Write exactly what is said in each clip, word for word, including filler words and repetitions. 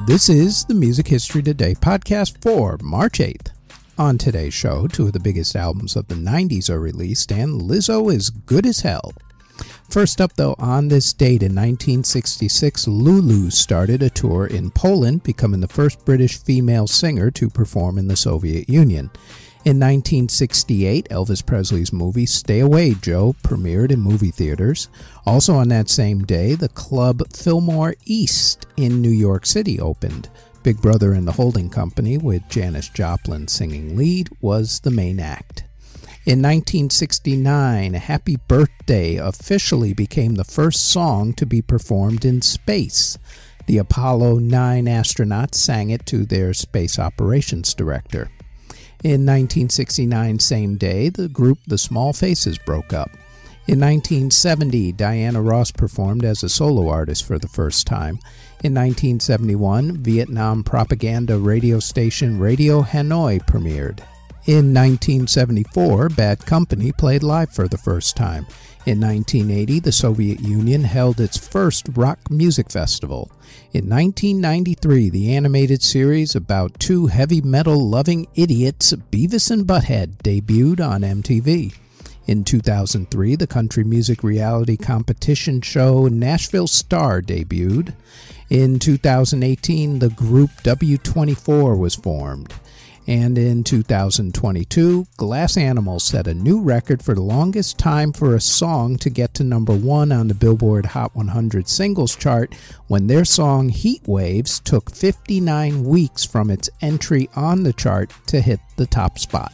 This is the Music History Today podcast for March eighth. On today's show, two of the biggest albums of the nineties are released, and Lizzo is good as hell. First up, though, on this date in nineteen sixty-six, Lulu started a tour in Poland, becoming the first British female singer to perform in the Soviet Union. In nineteen sixty-eight, Elvis Presley's movie Stay Away, Joe premiered in movie theaters. Also on that same day, the club Fillmore East in New York City opened. Big Brother and the Holding Company, with Janis Joplin singing lead, was the main act. In nineteen sixty-nine, Happy Birthday officially became the first song to be performed in space. The Apollo nine astronauts sang it to their space operations director. In nineteen sixty-nine, same day, the group The Small Faces broke up. In nineteen seventy, Diana Ross performed as a solo artist for the first time. In nineteen seventy-one, Vietnam propaganda radio station Radio Hanoi premiered. In nineteen seventy-four, Bad Company played live for the first time. In nineteen eighty, the Soviet Union held its first rock music festival. In nineteen ninety-three, the animated series about two heavy metal-loving idiots, Beavis and Butthead, debuted on M T V. In two thousand three, the country music reality competition show Nashville Star debuted. In two thousand eighteen, the group W twenty-four was formed. And in two thousand twenty-two, Glass Animals set a new record for the longest time for a song to get to number one on the Billboard Hot one hundred singles chart when their song Heat Waves took fifty-nine weeks from its entry on the chart to hit the top spot.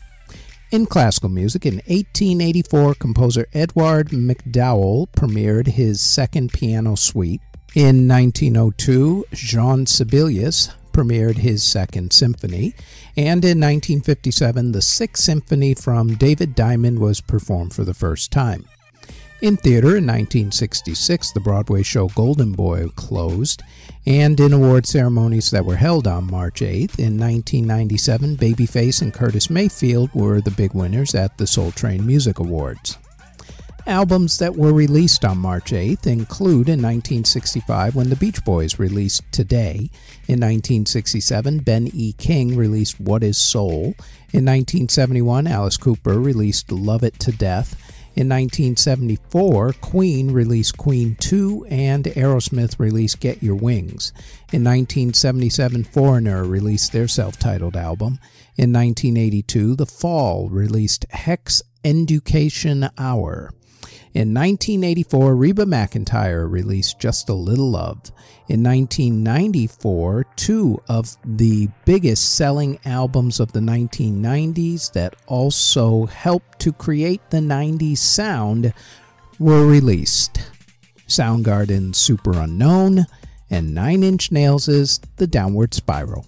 In classical music, in eighteen eighty-four, composer Edward MacDowell premiered his second piano suite. In nineteen oh two, Jean Sibelius premiered his second symphony, and in nineteen fifty-seven, the Sixth Symphony from David Diamond was performed for the first time. In theater, in nineteen sixty-six, the Broadway show Golden Boy closed, and in award ceremonies that were held on March eighth, in nineteen ninety-seven, Babyface and Curtis Mayfield were the big winners at the Soul Train Music Awards. Albums that were released on March eighth include in nineteen sixty-five when the Beach Boys released Today. In nineteen sixty-seven, Ben E. King released What Is Soul. In nineteen seventy-one, Alice Cooper released Love It to Death. In nineteen seventy-four, Queen released Queen two, and Aerosmith released Get Your Wings. In nineteen seventy-seven, Foreigner released their self-titled album. In nineteen eighty-two, The Fall released Hex Education Hour. In nineteen eighty-four, Reba McEntire released Just a Little Love. In nineteen ninety-four, two of the biggest selling albums of the nineteen nineties that also helped to create the nineties sound were released. Soundgarden's Super Unknown and Nine Inch Nails' The Downward Spiral.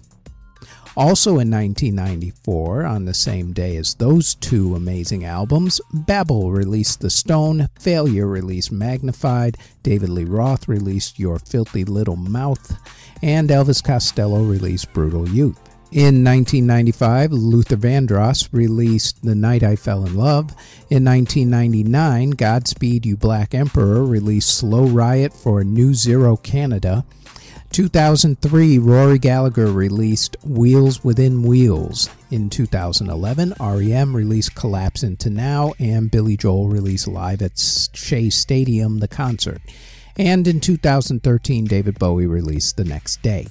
Also in nineteen ninety-four, on the same day as those two amazing albums, Babel released The Stone, Failure released Magnified, David Lee Roth released Your Filthy Little Mouth, and Elvis Costello released Brutal Youth. In nineteen ninety-five, Luther Vandross released The Night I Fell in Love. In nineteen ninety-nine, Godspeed You Black Emperor released Slow Riot for New Zero Canada. two thousand three, Rory Gallagher released Wheels Within Wheels. In two thousand eleven, R E M released Collapse Into Now, and Billy Joel released Live at Shea Stadium, the concert. And in two thousand thirteen, David Bowie released The Next Day.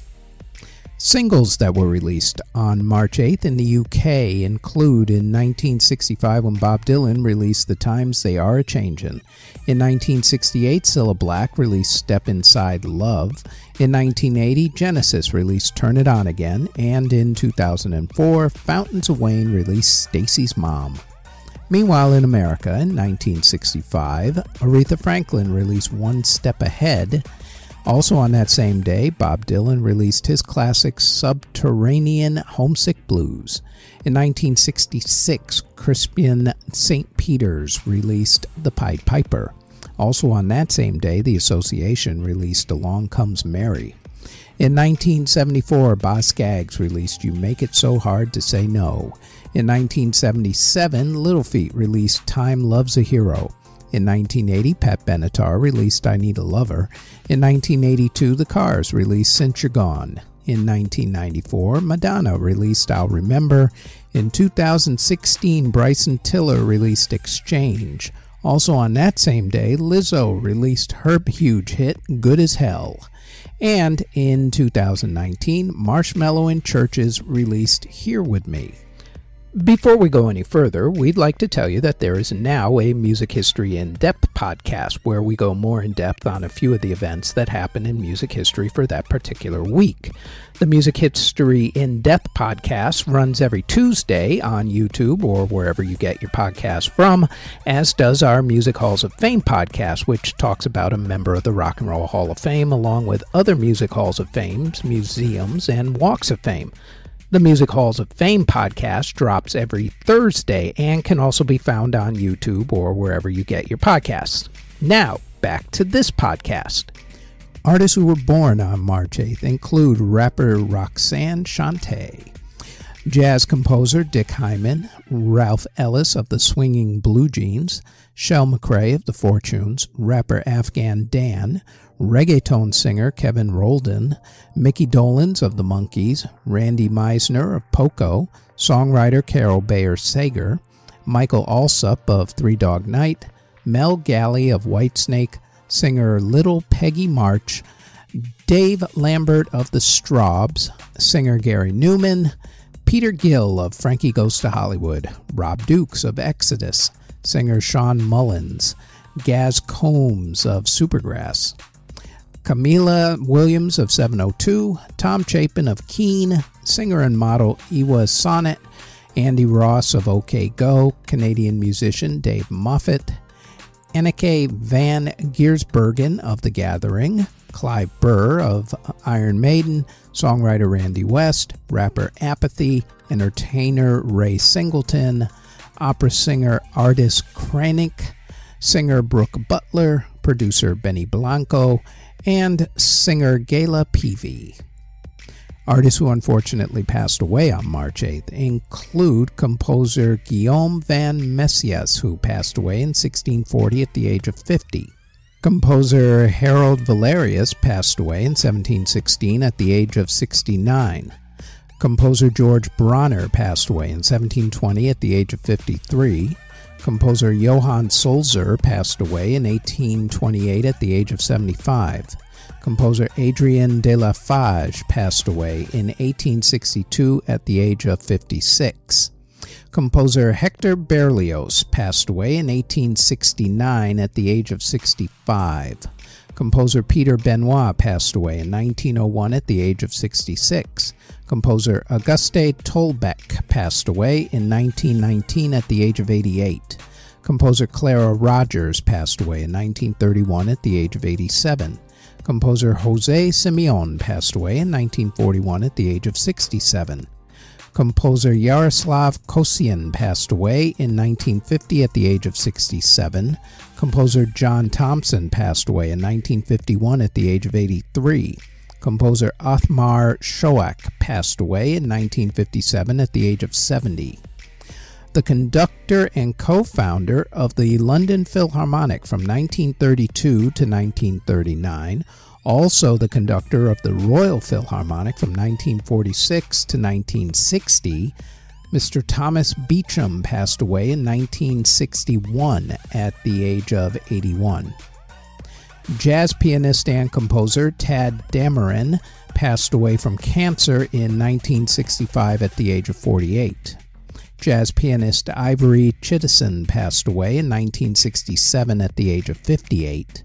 Singles that were released on March eighth in the U K include in nineteen sixty-five when Bob Dylan released The Times They Are A-Changin'. In nineteen sixty-eight, Cilla Black released Step Inside Love. In nineteen eighty, Genesis released Turn It On Again. And in two thousand four, Fountains of Wayne released Stacy's Mom. Meanwhile, in America, in nineteen sixty-five, Aretha Franklin released One Step Ahead. Also on that same day, Bob Dylan released his classic Subterranean Homesick Blues. In nineteen sixty-six, Crispian Saint Peters released The Pied Piper. Also on that same day, the Association released Along Comes Mary. In nineteen seventy-four, Boz Scaggs released You Make It So Hard to Say No. In nineteen seventy-seven, Little Feat released Time Loves a Hero. In nineteen eighty, Pat Benatar released I Need a Lover. In nineteen eighty-two, The Cars released Since You're Gone. In nineteen ninety-four, Madonna released I'll Remember. In two thousand sixteen, Bryson Tiller released Exchange. Also on that same day, Lizzo released her huge hit, Good as Hell. And in two thousand nineteen, Marshmello and Churches released Here With Me. Before we go any further, we'd like to tell you that there is now a Music History In-Depth podcast where we go more in-depth on a few of the events that happen in music history for that particular week. The Music History In-Depth podcast runs every Tuesday on YouTube or wherever you get your podcasts from, as does our Music Halls of Fame podcast, which talks about a member of the Rock and Roll Hall of Fame along with other Music Halls of Fame, museums, and walks of fame. The Music Halls of Fame podcast drops every Thursday and can also be found on YouTube or wherever you get your podcasts. Now, back to this podcast. Artists who were born on March eighth include rapper Roxanne Shante, jazz composer Dick Hyman, Ralph Ellis of the Swinging Blue Jeans, Shel McRae of the Fortunes, rapper Afghan Dan, reggaeton singer Kevin Roldan, Mickey Dolenz of the Monkees, Randy Meisner of Poco, songwriter Carol Bayer Sager, Michael Alsop of Three Dog Night, Mel Galley of Whitesnake, singer Little Peggy March, Dave Lambert of the Strawbs, singer Gary Newman, Peter Gill of Frankie Goes to Hollywood, Rob Dukes of Exodus, singer Sean Mullins, Gaz Combs of Supergrass, Camila Williams of seven oh two, Tom Chapin of Keane, singer and model Ewa Sonnet, Andy Ross of OK Go, Canadian musician Dave Moffat, Anneke van Giersbergen of The Gathering, Clive Burr of Iron Maiden, songwriter Randy West, rapper Apathy, entertainer Ray Singleton, opera singer Ardis Kranick, singer Brooke Butler, producer Benny Blanco, and singer Gayla Peavy. Artists who unfortunately passed away on March eighth include composer Guillaume van Messias, who passed away in sixteen forty at the age of fifty. Composer Harold Valerius passed away in seventeen sixteen at the age of sixty-nine. Composer George Bronner passed away in seventeen twenty at the age of fifty-three. Composer Johann Sulzer passed away in eighteen twenty-eight at the age of seventy-five. Composer Adrien de la Fage passed away in eighteen sixty-two at the age of fifty-six. Composer Hector Berlioz passed away in eighteen sixty-nine at the age of sixty-five. Composer Peter Benoit passed away in nineteen oh one at the age of sixty-six. Composer Auguste Tolbeck passed away in nineteen nineteen at the age of eighty-eight. Composer Clara Rogers passed away in nineteen thirty-one at the age of eighty-seven. Composer Jose Simeon passed away in nineteen forty-one at the age of sixty-seven. Composer Yaroslav Kosian passed away in nineteen fifty at the age of sixty-seven. Composer John Thompson passed away in nineteen fifty-one at the age of eighty-three. Composer Othmar Shoak passed away in nineteen fifty-seven at the age of seventy. The conductor and co-founder of the London Philharmonic from nineteen thirty-two to nineteen thirty-nine, also the conductor of the Royal Philharmonic from nineteen forty-six to nineteen sixty, Mister Thomas Beecham passed away in nineteen sixty-one at the age of eighty-one. Jazz pianist and composer Tad Dameron passed away from cancer in nineteen sixty-five at the age of forty-eight. Jazz pianist Ivory Chittison passed away in nineteen sixty-seven at the age of fifty-eight.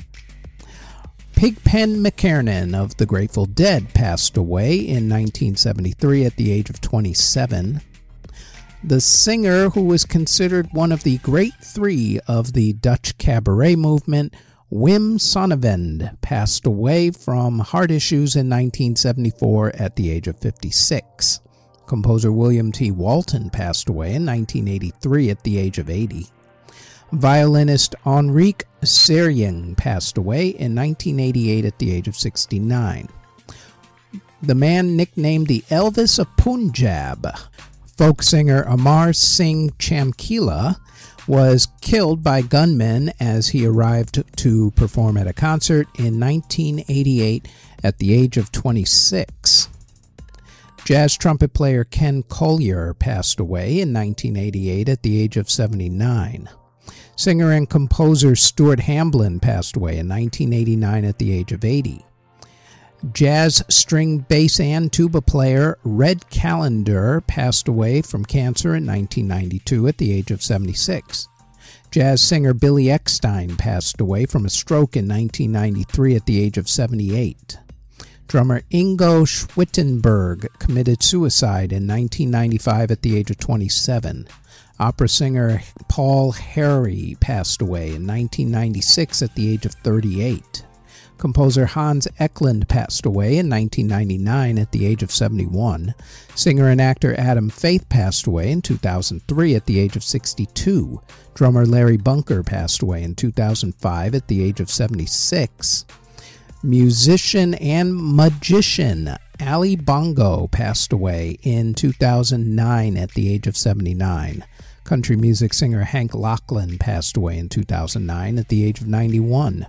Pigpen McKernan of the Grateful Dead passed away in nineteen seventy-three at the age of twenty-seven. The singer who was considered one of the great three of the Dutch cabaret movement, Wim Sonnevend, passed away from heart issues in nineteen seventy-four at the age of fifty-six. Composer William T. Walton passed away in nineteen eighty-three at the age of eighty. Violinist Henrique Seryeng passed away in nineteen eighty-eight at the age of sixty-nine. The man nicknamed the Elvis of Punjab, folk singer Amar Singh Chamkila, was killed by gunmen as he arrived to perform at a concert in nineteen eighty-eight at the age of twenty-six. Jazz trumpet player Ken Collier passed away in nineteen eighty-eight at the age of seventy-nine. Singer and composer Stuart Hamblin passed away in nineteen eighty-nine at the age of eighty. Jazz string bass and tuba player Red Callender passed away from cancer in nineteen ninety-two at the age of seventy-six. Jazz singer Billy Eckstine passed away from a stroke in nineteen ninety-three at the age of seventy-eight. Drummer Ingo Schwittenberg committed suicide in nineteen ninety-five at the age of twenty-seven. Opera singer Paul Harry passed away in nineteen ninety-six at the age of thirty-eight. Composer Hans Eklund passed away in nineteen ninety-nine at the age of seventy-one. Singer and actor Adam Faith passed away in two thousand three at the age of sixty-two. Drummer Larry Bunker passed away in two thousand five at the age of seventy-six. Musician and magician Ali Bongo passed away in two thousand nine at the age of seventy-nine. Country music singer Hank Locklin passed away in two thousand nine at the age of ninety-one.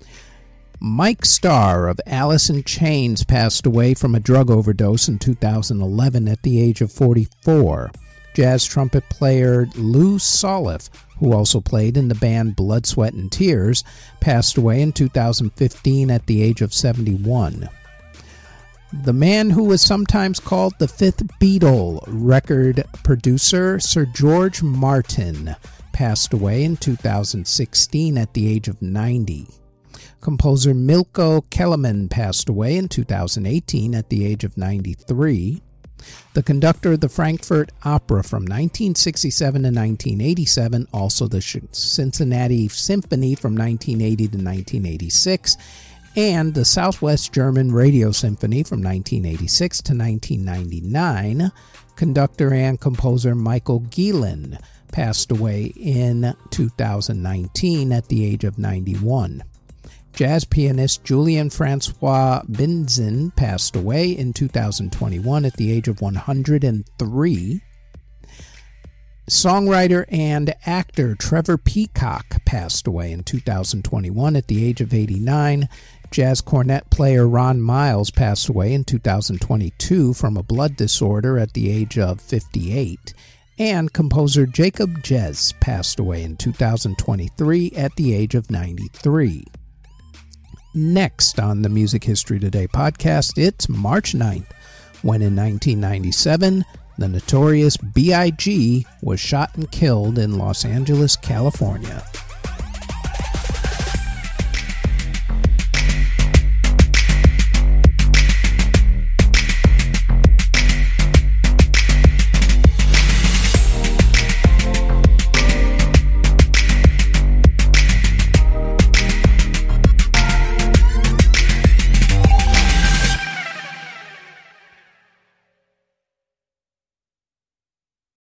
Mike Starr of Alice in Chains passed away from a drug overdose in two thousand eleven at the age of forty-four. Jazz trumpet player Lou Solif, who also played in the band Blood, Sweat and Tears, passed away in two thousand fifteen at the age of seventy-one. The man who was sometimes called the Fifth Beatle, record producer Sir George Martin, passed away in two thousand sixteen at the age of ninety. Composer Milko Kelemen passed away in two thousand eighteen at the age of ninety-three. The conductor of the Frankfurt Opera from nineteen sixty-seven to nineteen eighty-seven, also the Cincinnati Symphony from nineteen eighty to nineteen eighty-six, and the Southwest German Radio Symphony from nineteen eighty-six to nineteen ninety-nine. Conductor and composer Michael Gielen passed away in two thousand nineteen at the age of ninety-one. Jazz pianist Julian Francois Binzen passed away in two thousand twenty-one at the age of one hundred three. Songwriter and actor Trevor Peacock passed away in two thousand twenty-one at the age of eighty-nine. Jazz cornet player Ron Miles passed away in two thousand twenty-two from a blood disorder at the age of fifty-eight. And composer Jacob Jez passed away in two thousand twenty-three at the age of ninety-three. Next on the Music History Today podcast, it's March ninth, when in nineteen ninety-seven, the notorious B I G was shot and killed in Los Angeles, California.